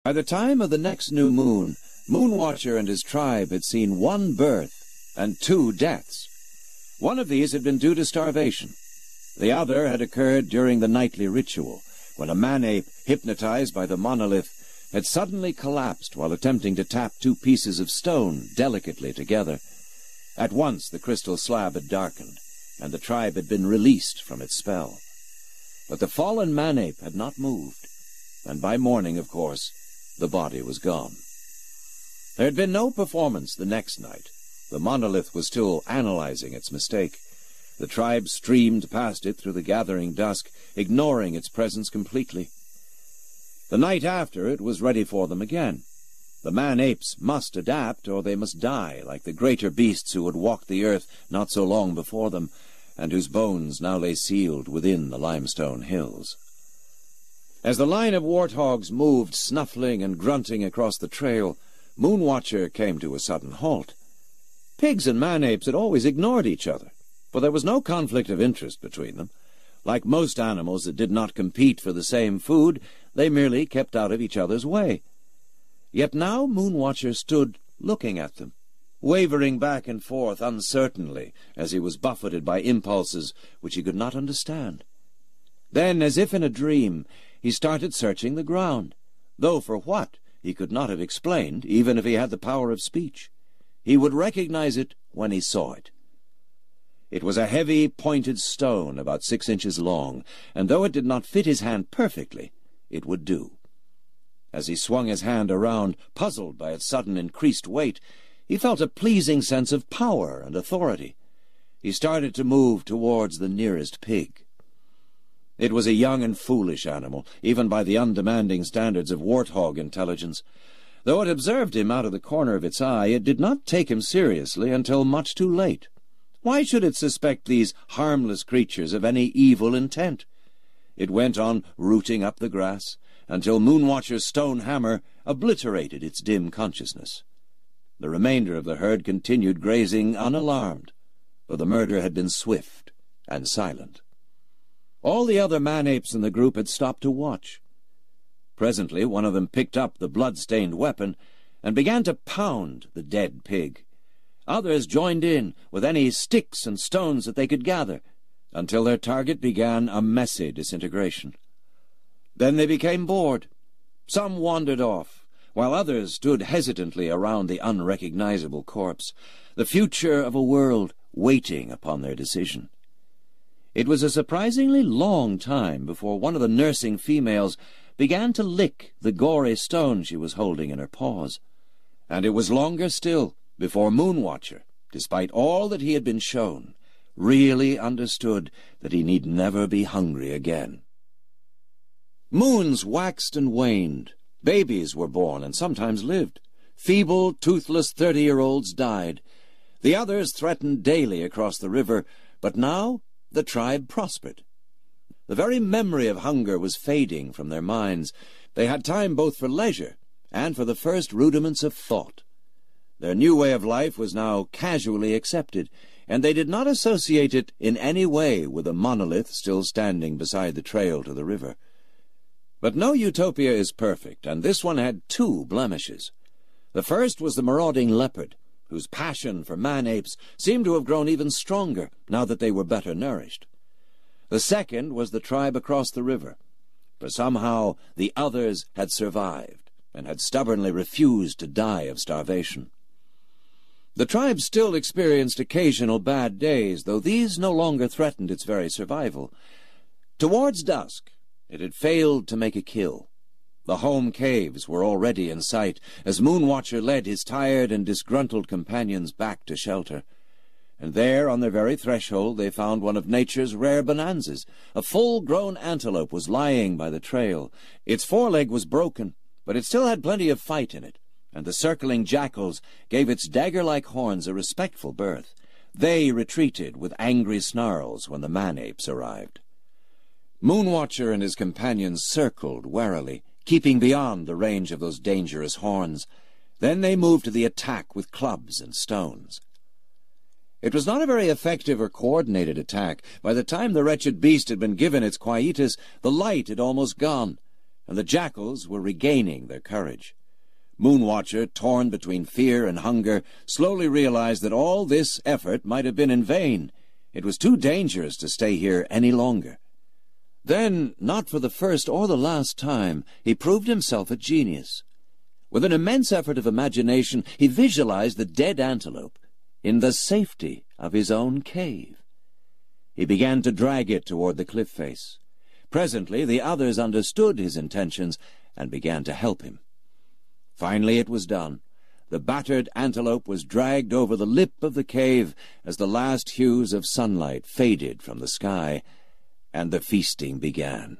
By the time of the next new moon, Moonwatcher and his tribe had seen one birth and two deaths. One of these had been due to starvation. The other had occurred during the nightly ritual, when a man-ape, hypnotized by the monolith, had suddenly collapsed while attempting to tap two pieces of stone delicately together. At once the crystal slab had darkened, and the tribe had been released from its spell. But the fallen man-ape had not moved, and by morning, of course, the body was gone. There had been no performance the next night. The monolith was still analyzing its mistake. The tribe streamed past it through the gathering dusk, ignoring its presence completely. The night after, it was ready for them again. The man-apes must adapt, or they must die, like the greater beasts who had walked the earth not so long before them, and whose bones now lay sealed within the limestone hills. As the line of warthogs moved snuffling and grunting across the trail, Moonwatcher came to a sudden halt. Pigs and man-apes had always ignored each other, for there was no conflict of interest between them. Like most animals that did not compete for the same food, they merely kept out of each other's way. Yet now Moonwatcher stood looking at them, wavering back and forth uncertainly as he was buffeted by impulses which he could not understand. Then, as if in a dream, he started searching the ground, though for what he could not have explained, even if he had the power of speech. He would recognize it when he saw it. It was a heavy, pointed stone about 6 inches long, and though it did not fit his hand perfectly, it would do. As he swung his hand around, puzzled by its sudden increased weight, he felt a pleasing sense of power and authority. He started to move towards the nearest pig. It was a young and foolish animal, even by the undemanding standards of warthog intelligence. Though it observed him out of the corner of its eye, it did not take him seriously until much too late. Why should it suspect these harmless creatures of any evil intent? It went on rooting up the grass, until Moonwatcher's stone hammer obliterated its dim consciousness. The remainder of the herd continued grazing unalarmed, for the murder had been swift and silent. All the other man-apes in the group had stopped to watch. Presently one of them picked up the blood-stained weapon and began to pound the dead pig. Others joined in with any sticks and stones that they could gather, until their target began a messy disintegration. Then they became bored. Some wandered off, while others stood hesitantly around the unrecognizable corpse, the future of a world waiting upon their decision. It was a surprisingly long time before one of the nursing females began to lick the gory stone she was holding in her paws, and it was longer still before Moonwatcher, despite all that he had been shown, really understood that he need never be hungry again. Moons waxed and waned. Babies were born and sometimes lived. Feeble, toothless 30-year-olds died. The others threatened daily across the river, but now the tribe prospered. The very memory of hunger was fading from their minds. They had time both for leisure and for the first rudiments of thought. Their new way of life was now casually accepted, and they did not associate it in any way with the monolith still standing beside the trail to the river. But no utopia is perfect, and this one had two blemishes. The first was the marauding leopard, whose passion for man-apes seemed to have grown even stronger now that they were better nourished. The second was the tribe across the river, for somehow the others had survived and had stubbornly refused to die of starvation. The tribe still experienced occasional bad days, though these no longer threatened its very survival. Towards dusk, it had failed to make a kill. The home caves were already in sight as Moonwatcher led his tired and disgruntled companions back to shelter. And there, on their very threshold, they found one of nature's rare bonanzas. A full-grown antelope was lying by the trail. Its foreleg was broken, but it still had plenty of fight in it, and the circling jackals gave its dagger-like horns a respectful berth. They retreated with angry snarls when the man-apes arrived. Moonwatcher and his companions circled warily, keeping beyond the range of those dangerous horns. Then they moved to the attack with clubs and stones. It was not a very effective or coordinated attack. By the time the wretched beast had been given its quietus, the light had almost gone, and the jackals were regaining their courage. Moonwatcher, torn between fear and hunger, slowly realized that all this effort might have been in vain. It was too dangerous to stay here any longer. Then, not for the first or the last time, he proved himself a genius. With an immense effort of imagination, he visualized the dead antelope in the safety of his own cave. He began to drag it toward the cliff face. Presently, the others understood his intentions and began to help him. Finally, it was done. The battered antelope was dragged over the lip of the cave as the last hues of sunlight faded from the sky, and the feasting began.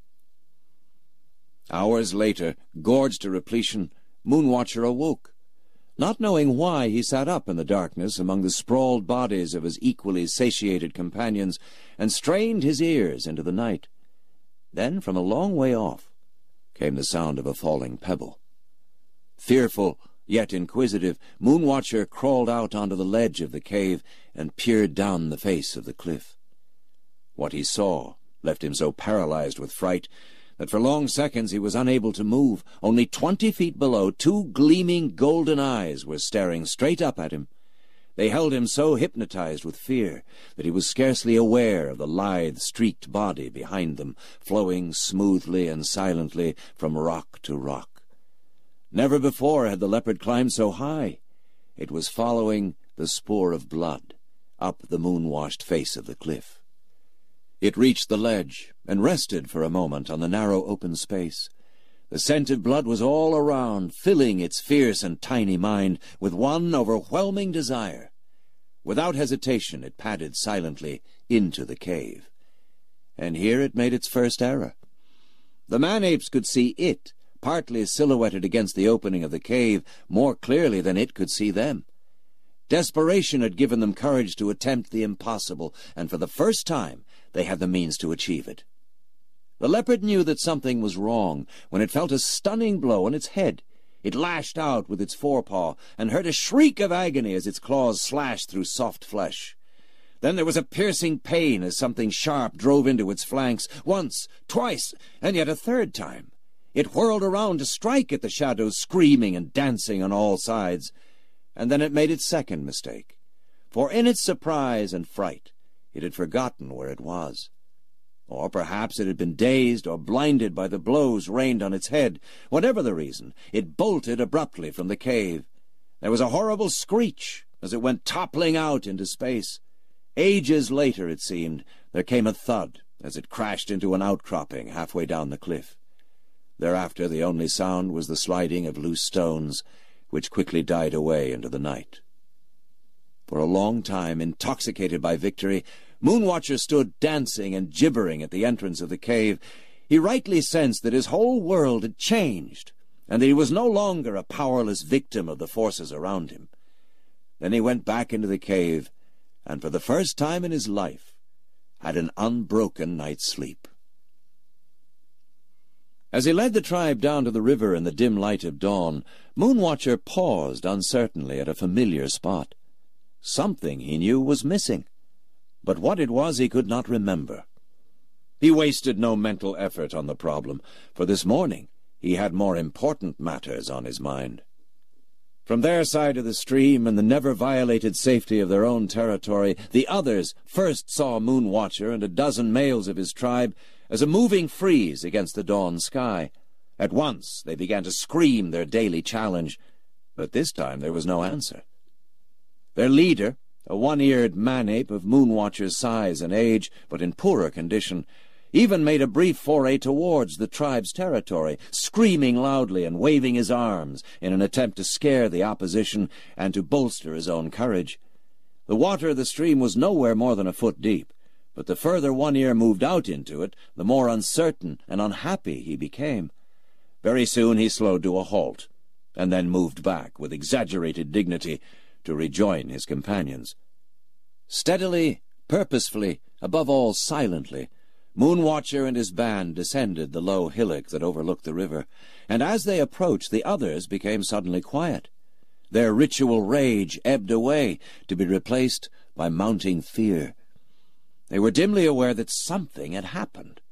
Hours later, gorged to repletion, Moonwatcher awoke. Not knowing why, he sat up in the darkness among the sprawled bodies of his equally satiated companions and strained his ears into the night. Then, from a long way off, came the sound of a falling pebble. Fearful, yet inquisitive, Moonwatcher crawled out onto the ledge of the cave and peered down the face of the cliff. What he saw left him so paralyzed with fright that for long seconds he was unable to move. Only 20 feet below, 2 gleaming golden eyes were staring straight up at him. They held him so hypnotized with fear that he was scarcely aware of the lithe, streaked body behind them, flowing smoothly and silently from rock to rock. Never before had the leopard climbed so high. It was following the spoor of blood up the moon-washed face of the cliff. It reached the ledge and rested for a moment on the narrow open space. The scent of blood was all around, filling its fierce and tiny mind with one overwhelming desire. Without hesitation, it padded silently into the cave. And here it made its first error. The man-apes could see it, partly silhouetted against the opening of the cave, more clearly than it could see them. Desperation had given them courage to attempt the impossible, and for the first time they had the means to achieve it. The leopard knew that something was wrong when it felt a stunning blow on its head. It lashed out with its forepaw and heard a shriek of agony as its claws slashed through soft flesh. Then there was a piercing pain as something sharp drove into its flanks, once, twice, and yet a third time. It whirled around to strike at the shadows, screaming and dancing on all sides. And then it made its second mistake, for in its surprise and fright it had forgotten where it was. Or perhaps it had been dazed or blinded by the blows rained on its head. Whatever the reason, it bolted abruptly from the cave. There was a horrible screech as it went toppling out into space. Ages later, it seemed, there came a thud as it crashed into an outcropping halfway down the cliff. Thereafter the only sound was the sliding of loose stones, which quickly died away into the night. For a long time, intoxicated by victory, Moonwatcher stood dancing and gibbering at the entrance of the cave. He rightly sensed that his whole world had changed, and that he was no longer a powerless victim of the forces around him. Then he went back into the cave, and for the first time in his life, had an unbroken night's sleep. As he led the tribe down to the river in the dim light of dawn, Moonwatcher paused uncertainly at a familiar spot. Something, he knew, was missing, but what it was he could not remember. He wasted no mental effort on the problem, for this morning he had more important matters on his mind. From their side of the stream, in the never-violated safety of their own territory, the others first saw Moonwatcher and a dozen males of his tribe as a moving frieze against the dawn sky. At once they began to scream their daily challenge, but this time there was no answer. Their leader, a one-eared man-ape of Moonwatcher's size and age, but in poorer condition, even made a brief foray towards the tribe's territory, screaming loudly and waving his arms in an attempt to scare the opposition and to bolster his own courage. The water of the stream was nowhere more than a foot deep, but the further One Ear moved out into it, the more uncertain and unhappy he became. Very soon he slowed to a halt, and then moved back with exaggerated dignity to rejoin his companions. Steadily, purposefully, above all silently, Moonwatcher and his band descended the low hillock that overlooked the river, and as they approached, the others became suddenly quiet. Their ritual rage ebbed away, to be replaced by mounting fear. They were dimly aware that something had happened,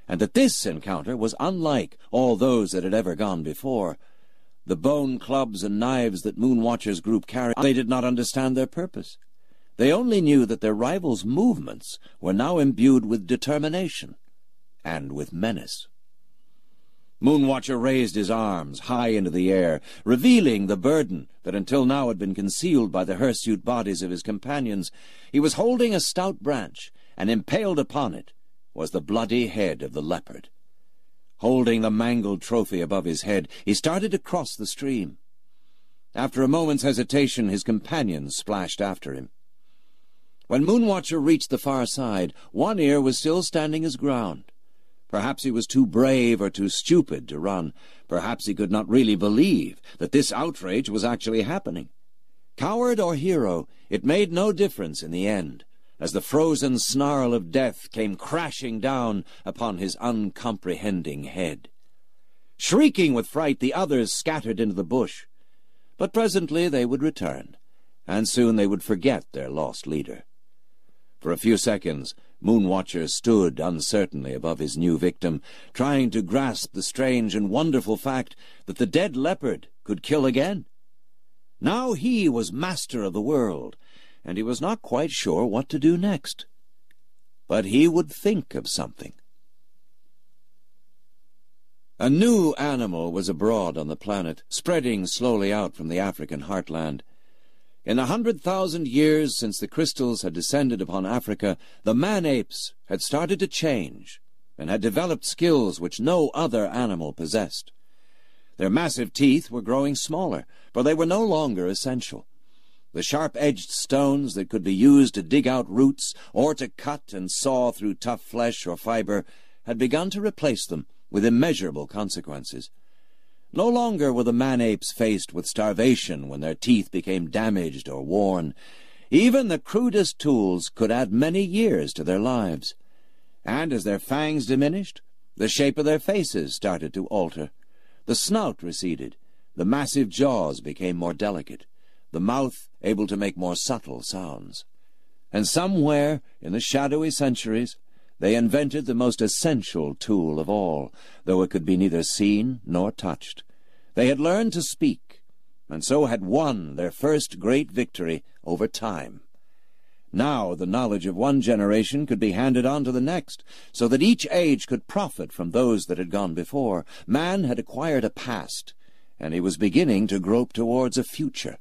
and that this encounter was unlike all those that had ever gone before. The bone clubs and knives that Moonwatcher's group carried, they did not understand their purpose. They only knew that their rivals' movements were now imbued with determination and with menace. Moonwatcher raised his arms high into the air, revealing the burden that until now had been concealed by the hirsute bodies of his companions. He was holding a stout branch, and impaled upon it was the bloody head of the leopard. Holding the mangled trophy above his head, he started to cross the stream. After a moment's hesitation, his companions splashed after him. When Moonwatcher reached the far side, One Ear was still standing his ground. Perhaps he was too brave or too stupid to run. Perhaps he could not really believe that this outrage was actually happening. Coward or hero, it made no difference in the end, as the frozen snarl of death came crashing down upon his uncomprehending head. Shrieking with fright, the others scattered into the bush. But presently they would return, and soon they would forget their lost leader. For a few seconds, Moonwatcher stood uncertainly above his new victim, trying to grasp the strange and wonderful fact that the dead leopard could kill again. Now he was master of the world, and he was not quite sure what to do next. But he would think of something. A new animal was abroad on the planet, spreading slowly out from the African heartland. In the 100,000 years since the crystals had descended upon Africa, the man-apes had started to change and had developed skills which no other animal possessed. Their massive teeth were growing smaller, for they were no longer essential. The sharp-edged stones that could be used to dig out roots or to cut and saw through tough flesh or fiber had begun to replace them with immeasurable consequences. No longer were the man-apes faced with starvation when their teeth became damaged or worn. Even the crudest tools could add many years to their lives. And as their fangs diminished, the shape of their faces started to alter. The snout receded, the massive jaws became more delicate, the mouth able to make more subtle sounds. And somewhere in the shadowy centuries, they invented the most essential tool of all, though it could be neither seen nor touched. They had learned to speak, and so had won their first great victory over time. Now the knowledge of one generation could be handed on to the next, so that each age could profit from those that had gone before. Man had acquired a past, and he was beginning to grope towards a future.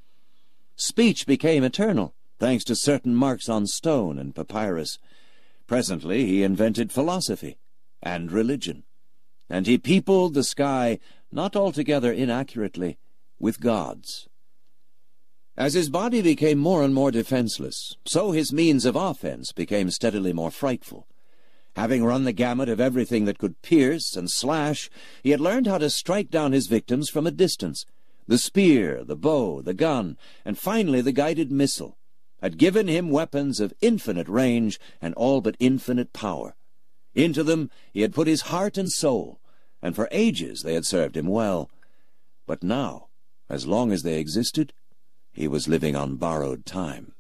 Speech became eternal, thanks to certain marks on stone and papyrus. Presently he invented philosophy and religion, and he peopled the sky, not altogether inaccurately, with gods. As his body became more and more defenseless, so his means of offense became steadily more frightful. Having run the gamut of everything that could pierce and slash, he had learned how to strike down his victims from a distance. The spear, the bow, the gun, and finally the guided missile had given him weapons of infinite range and all but infinite power. Into them he had put his heart and soul, and for ages they had served him well. But now, as long as they existed, he was living on borrowed time.